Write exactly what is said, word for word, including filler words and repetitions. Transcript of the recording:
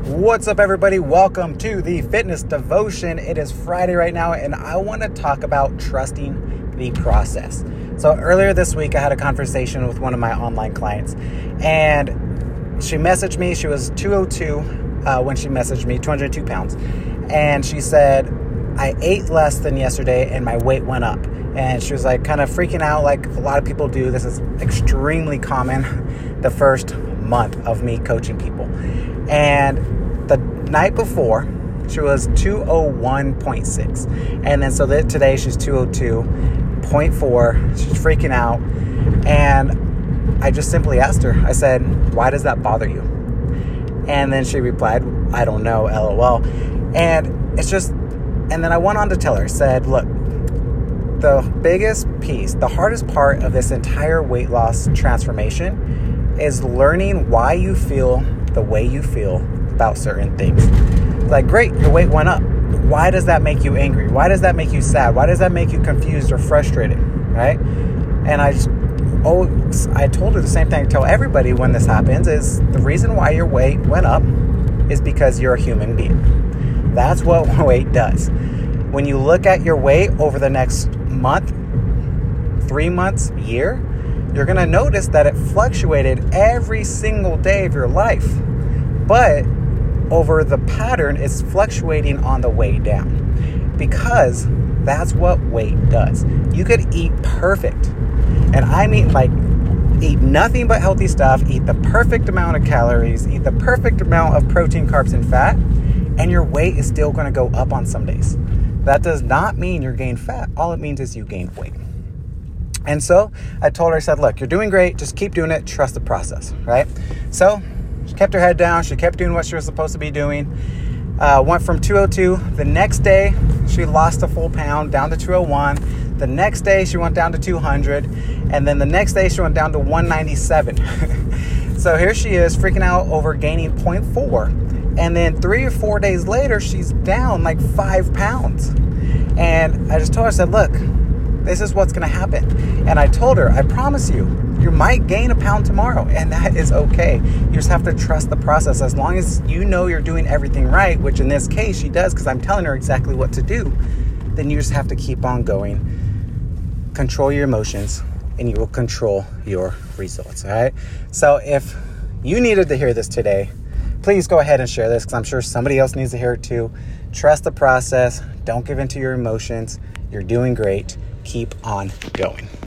What's up, everybody? Welcome to the Fitness Devotion. It is Friday right now, and I want to talk about trusting the process. So earlier this week, I had a conversation with one of my online clients, and she messaged me. She was two oh two uh, when she messaged me, two hundred two pounds. And she said, I ate less than yesterday and my weight went up. And she was like kind of freaking out like a lot of people do. This is extremely common the first month of me coaching people. And the night before, she was two oh one point six. And then so that today she's two oh two point four. She's freaking out. And I just simply asked her, I said, why does that bother you? And then she replied, I don't know, LOL. And it's just, and then I went on to tell her, said, look, the biggest piece, the hardest part of this entire weight loss transformation is learning why you feel the way you feel about certain things. Like, great, your weight went up. Why does that make you angry? Why does that make you sad? Why does that make you confused or frustrated, right? And I just, oh, I told her the same thing I tell everybody when this happens is the reason why your weight went up is because you're a human being. That's what weight does. When you look at your weight over the next month, three months, year, you're going to notice that it fluctuated every single day of your life. But over the pattern, it's fluctuating on the way down because that's what weight does. You could eat perfect. And I mean like eat nothing but healthy stuff, eat the perfect amount of calories, eat the perfect amount of protein, carbs, and fat, and your weight is still going to go up on some days. That does not mean you're gained fat. All it means is you gained weight. And so I told her, I said, look, you're doing great. Just keep doing it. Trust the process, right? So she kept her head down. She kept doing what she was supposed to be doing. Uh, went from two oh two. The next day, she lost a full pound down to two oh one. The next day, she went down to two hundred. And then the next day, she went down to one ninety-seven. So here she is freaking out over gaining zero point four. And then three or four days later, she's down like five pounds. And I just told her, I said, look, this is what's going to happen. And I told her, I promise you, you might gain a pound tomorrow. And that is okay. You just have to trust the process. As long as you know you're doing everything right, which in this case she does because I'm telling her exactly what to do, then you just have to keep on going. Control your emotions and you will control your results. All right. So if you needed to hear this today, please go ahead and share this because I'm sure somebody else needs to hear it too. Trust the process. Don't give in to your emotions. You're doing great. Keep on going.